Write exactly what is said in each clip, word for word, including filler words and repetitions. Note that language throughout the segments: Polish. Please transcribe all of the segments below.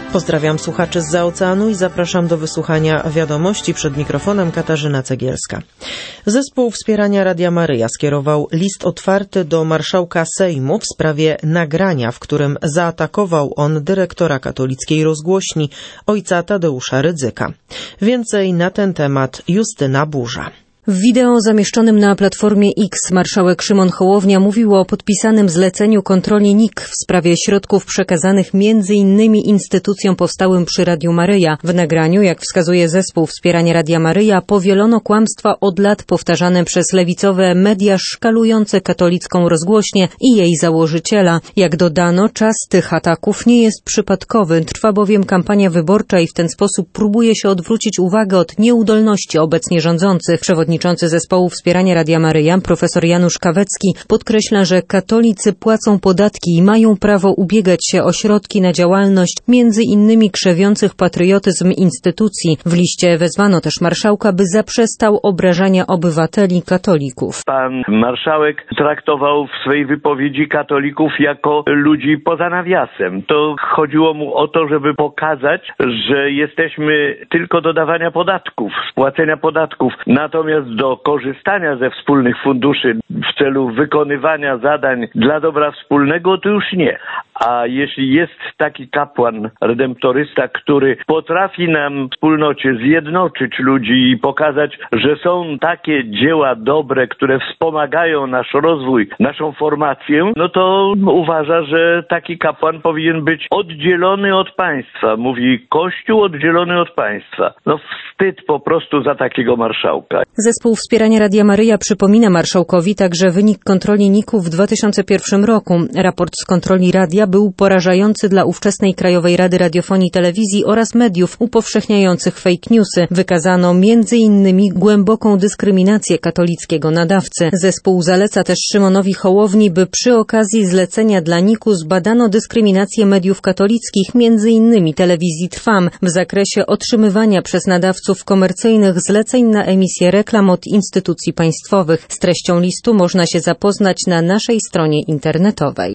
Pozdrawiam słuchaczy zza oceanu i zapraszam do wysłuchania wiadomości. Przed mikrofonem Katarzyna Cegielska. Zespół Wspierania Radia Maryja skierował list otwarty do marszałka Sejmu w sprawie nagrania, w którym zaatakował on dyrektora katolickiej rozgłośni, ojca Tadeusza Rydzyka. Więcej na ten temat Justyna Burza. W wideo zamieszczonym na platformie X marszałek Szymon Hołownia mówił o podpisanym zleceniu kontroli N I K w sprawie środków przekazanych między innymi instytucjom powstałym przy Radiu Maryja. W nagraniu, jak wskazuje zespół Wspierania Radia Maryja, powielono kłamstwa od lat powtarzane przez lewicowe media szkalujące katolicką rozgłośnię i jej założyciela. Jak dodano, czas tych ataków nie jest przypadkowy, trwa bowiem kampania wyborcza i w ten sposób próbuje się odwrócić uwagę od nieudolności obecnie rządzących. Przewodniczący Przewodniczący Zespołu Wspierania Radia Maryja, profesor Janusz Kawecki, podkreśla, że katolicy płacą podatki i mają prawo ubiegać się o środki na działalność, między innymi krzewiących patriotyzm instytucji. W liście wezwano też marszałka, by zaprzestał obrażania obywateli katolików. Pan marszałek traktował w swojej wypowiedzi katolików jako ludzi poza nawiasem. To chodziło mu o to, żeby pokazać, że jesteśmy tylko do dawania podatków, spłacenia podatków. Natomiast do korzystania ze wspólnych funduszy w celu wykonywania zadań dla dobra wspólnego to już nie. A jeśli jest taki kapłan, redemptorysta, który potrafi nam w wspólnocie zjednoczyć ludzi i pokazać, że są takie dzieła dobre, które wspomagają nasz rozwój, naszą formację, no to uważa, że taki kapłan powinien być oddzielony od państwa. Mówi Kościół oddzielony od państwa. No wstyd po prostu za takiego marszałka. Zespół Wspierania Radia Maryja przypomina marszałkowi także wynik kontroli N I K-u w dwa tysiące pierwszym roku. Raport z kontroli radia był porażający dla ówczesnej Krajowej Rady Radiofonii i Telewizji oraz mediów upowszechniających fake newsy. Wykazano między innymi głęboką dyskryminację katolickiego nadawcy. Zespół zaleca też Szymonowi Hołowni, by przy okazji zlecenia dla N I K-u zbadano dyskryminację mediów katolickich, między innymi telewizji Trwam, w zakresie otrzymywania przez nadawców komercyjnych zleceń na emisję reklam od instytucji państwowych. Z treścią listu można się zapoznać na naszej stronie internetowej.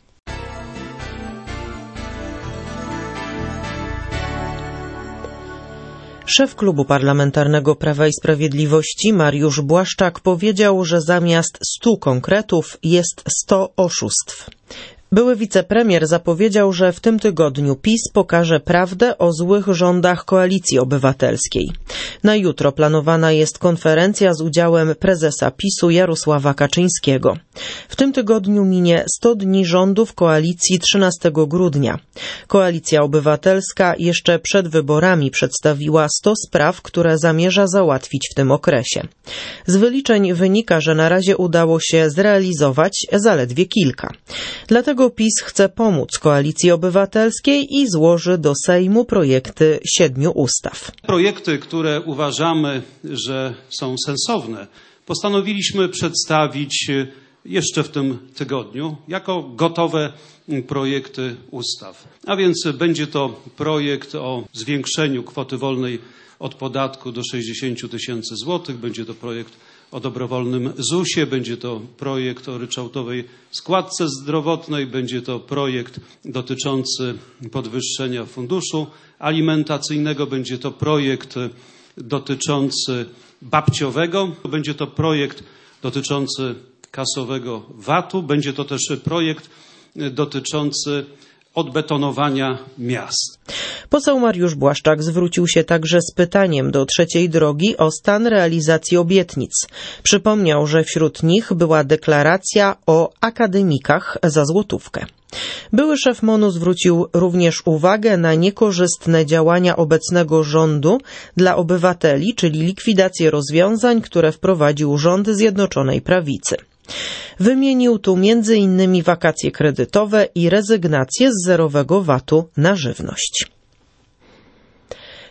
Szef Klubu Parlamentarnego Prawa i Sprawiedliwości Mariusz Błaszczak powiedział, że zamiast stu konkretów jest sto oszustw. Były wicepremier zapowiedział, że w tym tygodniu PiS pokaże prawdę o złych rządach Koalicji Obywatelskiej. Na jutro planowana jest konferencja z udziałem prezesa PiSu Jarosława Kaczyńskiego. W tym tygodniu minie sto dni rządów koalicji trzynastego grudnia. Koalicja Obywatelska jeszcze przed wyborami przedstawiła sto spraw, które zamierza załatwić w tym okresie. Z wyliczeń wynika, że na razie udało się zrealizować zaledwie kilka. Dlatego PiS chce pomóc Koalicji Obywatelskiej i złoży do Sejmu projekty siedmiu ustaw. Projekty, które uważamy, że są sensowne, postanowiliśmy przedstawić jeszcze w tym tygodniu jako gotowe projekty ustaw. A więc będzie to projekt o zwiększeniu kwoty wolnej od podatku do sześćdziesięciu tysięcy złotych, będzie to projekt o dobrowolnym zusie, będzie to projekt o ryczałtowej składce zdrowotnej, będzie to projekt dotyczący podwyższenia funduszu alimentacyjnego, będzie to projekt dotyczący babciowego, będzie to projekt dotyczący kasowego vatu, będzie to też projekt dotyczący odbetonowania miast. Poseł Mariusz Błaszczak zwrócił się także z pytaniem do Trzeciej Drogi o stan realizacji obietnic. Przypomniał, że wśród nich była deklaracja o akademikach za złotówkę. Były szef MON-u zwrócił również uwagę na niekorzystne działania obecnego rządu dla obywateli, czyli likwidację rozwiązań, które wprowadził rząd Zjednoczonej Prawicy. Wymienił tu między innymi wakacje kredytowe i rezygnację z zerowego vatu na żywność.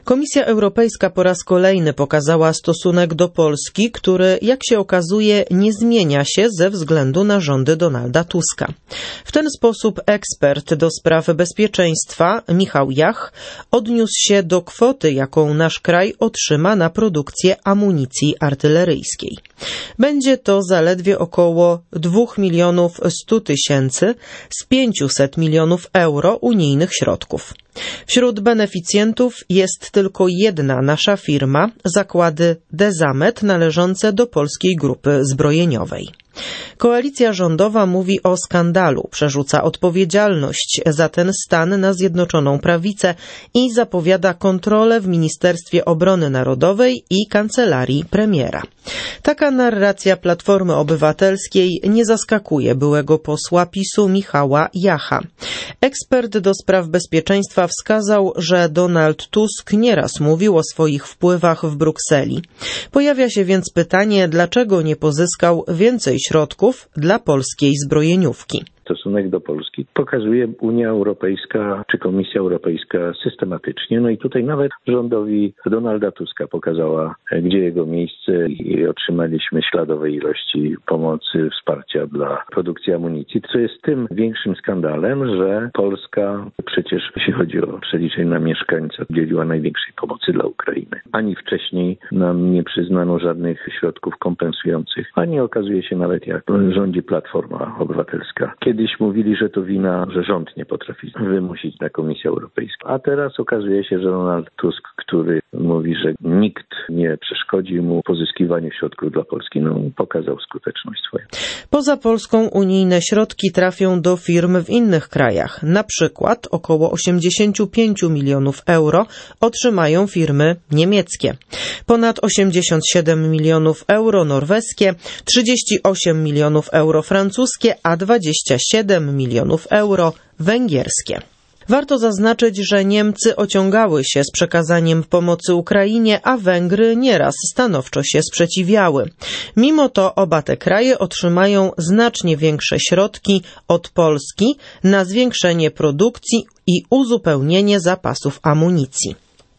Komisja Europejska po raz kolejny pokazała stosunek do Polski, który, jak się okazuje, nie zmienia się ze względu na rządy Donalda Tuska. W ten sposób ekspert do spraw bezpieczeństwa Michał Jach odniósł się do kwoty, jaką nasz kraj otrzyma na produkcję amunicji artyleryjskiej. Będzie to zaledwie około dwóch milionów stu tysięcy z pięciuset milionów euro unijnych środków. Wśród beneficjentów jest tylko jedna nasza firma, zakłady Dezamet należące do Polskiej Grupy Zbrojeniowej. Koalicja rządowa mówi o skandalu, przerzuca odpowiedzialność za ten stan na Zjednoczoną Prawicę i zapowiada kontrolę w Ministerstwie Obrony Narodowej i Kancelarii Premiera. Taka narracja Platformy Obywatelskiej nie zaskakuje byłego posła PiSu Michała Jacha. Ekspert do spraw bezpieczeństwa wskazał, że Donald Tusk nieraz mówił o swoich wpływach w Brukseli. Pojawia się więc pytanie, dlaczego nie pozyskał więcej środków dla polskiej zbrojeniówki. Stosunek do Polski pokazuje Unia Europejska czy Komisja Europejska systematycznie. No i tutaj nawet rządowi Donalda Tuska pokazała, gdzie jego miejsce i otrzymaliśmy śladowe ilości pomocy, wsparcia dla produkcji amunicji, co jest tym większym skandalem, że Polska przecież, jeśli chodzi o przeliczenie na mieszkańca, udzieliła największej pomocy dla Ukrainy. Ani wcześniej nam nie przyznano żadnych środków kompensujących, ani okazuje się nawet jak rządzi Platforma Obywatelska. Kiedyś mówili, że to wina, że rząd nie potrafi wymusić na Komisję Europejską. A teraz okazuje się, że Donald Tusk, który mówi, że nikt nie przeszkodzi mu w pozyskiwaniu środków dla Polski, no pokazał skuteczność swoją. Poza Polską unijne środki trafią do firm w innych krajach. Na przykład około osiemdziesiąt pięć milionów euro otrzymają firmy niemieckie. Ponad osiemdziesiąt siedem milionów euro norweskie, trzydzieści osiem milionów euro francuskie, a dwadzieścia siedem milionów euro węgierskie. Warto zaznaczyć, że Niemcy ociągały się z przekazaniem pomocy Ukrainie, a Węgry nieraz stanowczo się sprzeciwiały. Mimo to oba te kraje otrzymają znacznie większe środki od Polski na zwiększenie produkcji i uzupełnienie zapasów amunicji.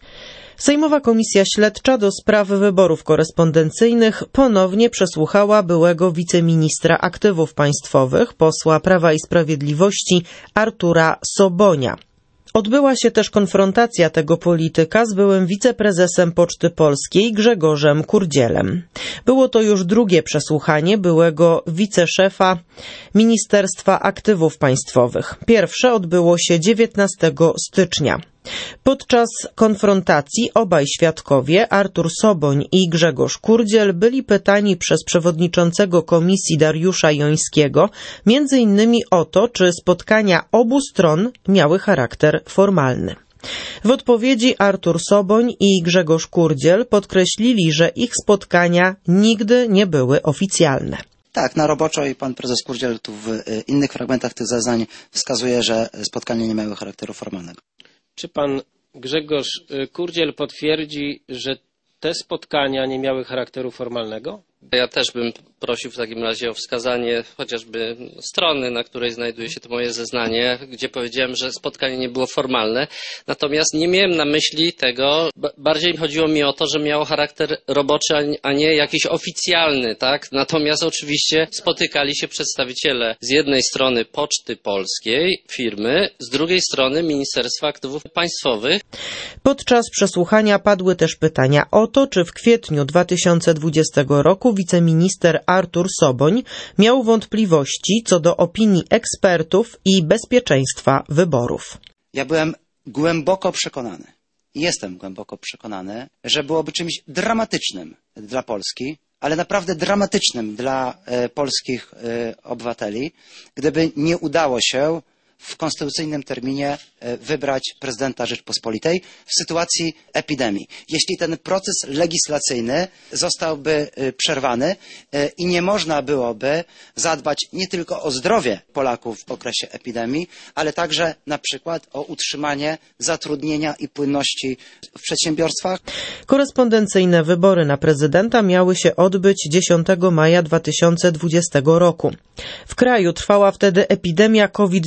Sejmowa Komisja Śledcza do spraw wyborów korespondencyjnych ponownie przesłuchała byłego wiceministra aktywów państwowych, posła Prawa i Sprawiedliwości Artura Sobonia. Odbyła się też konfrontacja tego polityka z byłym wiceprezesem Poczty Polskiej Grzegorzem Kurdzielem. Było to już drugie przesłuchanie byłego wiceszefa Ministerstwa Aktywów Państwowych. Pierwsze odbyło się dziewiętnastego stycznia. Podczas konfrontacji obaj świadkowie, Artur Soboń i Grzegorz Kurdziel, byli pytani przez przewodniczącego komisji Dariusza Jońskiego między innymi o to, czy spotkania obu stron miały charakter formalny. W odpowiedzi Artur Soboń i Grzegorz Kurdziel podkreślili, że ich spotkania nigdy nie były oficjalne. Tak, na roboczo i pan prezes Kurdziel tu w innych fragmentach tych zeznań wskazuje, że spotkania nie miały charakteru formalnego. Czy pan Grzegorz Kurdziel potwierdzi, że te spotkania nie miały charakteru formalnego? Ja też bym prosił w takim razie o wskazanie chociażby strony, na której znajduje się to moje zeznanie, gdzie powiedziałem, że spotkanie nie było formalne. Natomiast nie miałem na myśli tego, bardziej chodziło mi o to, że miało charakter roboczy, a nie jakiś oficjalny, tak? Natomiast oczywiście spotykali się przedstawiciele z jednej strony Poczty Polskiej, firmy, z drugiej strony Ministerstwa Aktywów Państwowych. Podczas przesłuchania padły też pytania o to, czy w kwietniu dwa tysiące dwudziestego roku wiceminister Artur Soboń miał wątpliwości co do opinii ekspertów i bezpieczeństwa wyborów. Ja byłem głęboko przekonany, jestem głęboko przekonany, że byłoby czymś dramatycznym dla Polski, ale naprawdę dramatycznym dla e, polskich e, obywateli, gdyby nie udało się w konstytucyjnym terminie wybrać prezydenta Rzeczpospolitej w sytuacji epidemii. Jeśli ten proces legislacyjny zostałby przerwany i nie można byłoby zadbać nie tylko o zdrowie Polaków w okresie epidemii, ale także na przykład o utrzymanie zatrudnienia i płynności w przedsiębiorstwach. Korespondencyjne wybory na prezydenta miały się odbyć dziesiątego maja dwa tysiące dwudziestego roku. W kraju trwała wtedy epidemia COVID dziewiętnaście.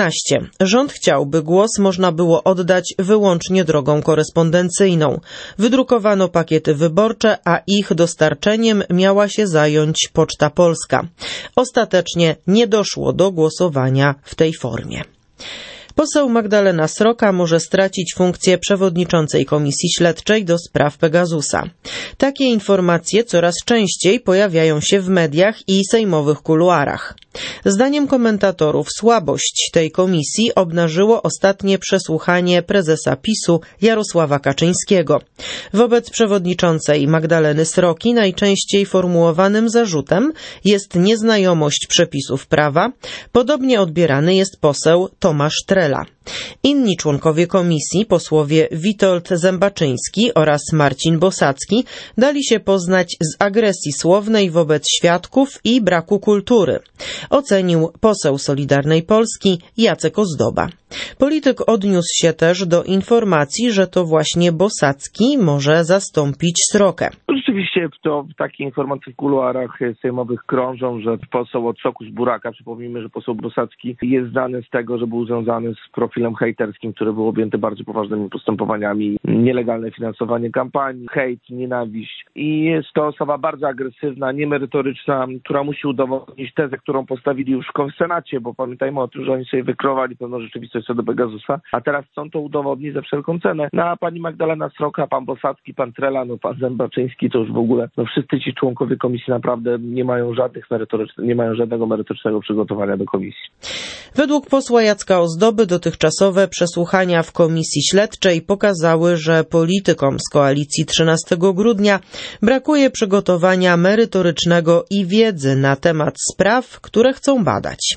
piętnaście. Rząd chciał, by głos można było oddać wyłącznie drogą korespondencyjną. Wydrukowano pakiety wyborcze, a ich dostarczeniem miała się zająć Poczta Polska. Ostatecznie nie doszło do głosowania w tej formie. Poseł Magdalena Sroka może stracić funkcję przewodniczącej Komisji Śledczej do spraw Pegasusa. Takie informacje coraz częściej pojawiają się w mediach i sejmowych kuluarach. Zdaniem komentatorów słabość tej komisji obnażyło ostatnie przesłuchanie prezesa PiSu Jarosława Kaczyńskiego. Wobec przewodniczącej Magdaleny Sroki najczęściej formułowanym zarzutem jest nieznajomość przepisów prawa. Podobnie odbierany jest poseł Tomasz Trela. Inni członkowie komisji, posłowie Witold Zębaczyński oraz Marcin Bosacki, dali się poznać z agresji słownej wobec świadków i braku kultury, ocenił poseł Solidarnej Polski Jacek Ozdoba. Polityk odniósł się też do informacji, że to właśnie Bosacki może zastąpić Srokę. Rzeczywiście to takie informacje w kuluarach sejmowych krążą, że poseł od soku z buraka, przypomnijmy, że poseł Bosacki jest znany z tego, że był związany z profilem hejterskim, który był objęty bardzo poważnymi postępowaniami, nielegalne finansowanie kampanii, hejt, nienawiść. I jest to osoba bardzo agresywna, niemerytoryczna, która musi udowodnić tezę, którą postawili już w Senacie, bo pamiętajmy o tym, że oni sobie wykreowali pewną rzeczywistość co do Pegasusa, a teraz chcą to udowodnić za wszelką cenę. No a pani Magdalena Sroka, pan Bosacki, pan Trela, no pan Zębaczyński, to już w ogóle, no wszyscy ci członkowie komisji naprawdę nie mają żadnych merytorycznych, nie mają żadnego merytorycznego przygotowania do komisji. Według posła Jacka Ozdoby dotychczasowe przesłuchania w komisji śledczej pokazały, że politykom z koalicji trzynastego grudnia brakuje przygotowania merytorycznego i wiedzy na temat spraw, które chcą badać.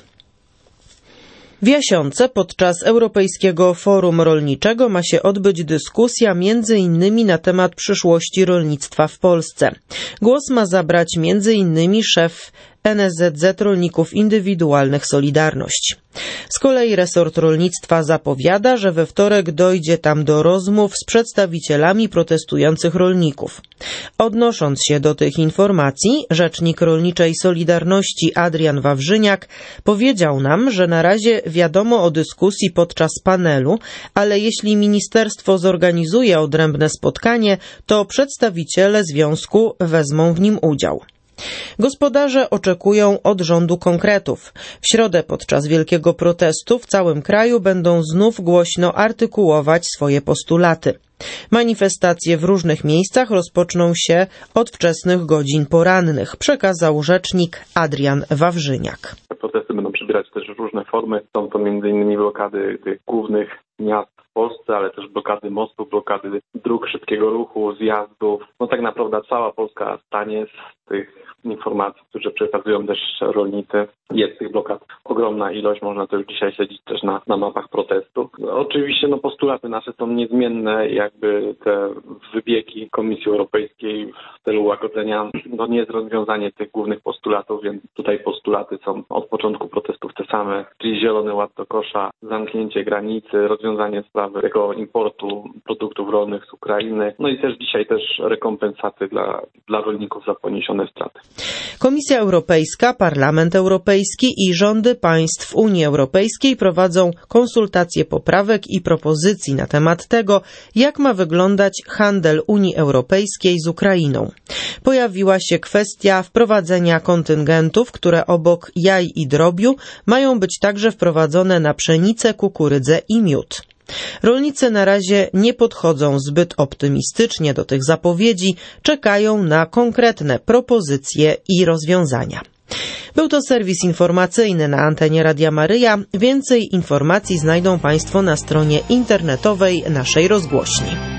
W Jasionce podczas Europejskiego Forum Rolniczego ma się odbyć dyskusja między innymi na temat przyszłości rolnictwa w Polsce. Głos ma zabrać między innymi szef N S Z Z Rolników Indywidualnych Solidarność. Z kolei resort rolnictwa zapowiada, że we wtorek dojdzie tam do rozmów z przedstawicielami protestujących rolników. Odnosząc się do tych informacji, rzecznik Rolniczej Solidarności Adrian Wawrzyniak powiedział nam, że na razie wiadomo o dyskusji podczas panelu, ale jeśli ministerstwo zorganizuje odrębne spotkanie, to przedstawiciele związku wezmą w nim udział. Gospodarze oczekują od rządu konkretów. W środę podczas wielkiego protestu w całym kraju będą znów głośno artykułować swoje postulaty. Manifestacje w różnych miejscach rozpoczną się od wczesnych godzin porannych, przekazał rzecznik Adrian Wawrzyniak. Protesty będą przybierać też różne formy. Są to między innymi blokady tych głównych miast w Polsce, ale też blokady mostów, blokady dróg szybkiego ruchu, zjazdów. No tak naprawdę cała Polska stanie z tych informacji, które przekazują też rolnicy. Jest tych blokad ogromna ilość, można to już dzisiaj śledzić też na, na mapach protestu. No, oczywiście no, postulaty nasze są niezmienne, jakby te wybiegi Komisji Europejskiej w celu łagodzenia, no nie jest rozwiązanie tych głównych postulatów, więc tutaj postulaty są od początku protestów te same, czyli zielony ład do kosza, zamknięcie granicy, rozwiązanie sprawy tego importu produktów rolnych z Ukrainy, no i też dzisiaj też rekompensaty dla, dla rolników za poniesione straty. Komisja Europejska, Parlament Europejski i rządy państw Unii Europejskiej prowadzą konsultacje poprawek i propozycji na temat tego, jak ma wyglądać handel Unii Europejskiej z Ukrainą. Pojawiła się kwestia wprowadzenia kontyngentów, które obok jaj i drobiu mają być także wprowadzone na pszenicę, kukurydzę i miód. Rolnicy na razie nie podchodzą zbyt optymistycznie do tych zapowiedzi, czekają na konkretne propozycje i rozwiązania. Był to serwis informacyjny na antenie Radia Maryja. Więcej informacji znajdą Państwo na stronie internetowej naszej rozgłośni.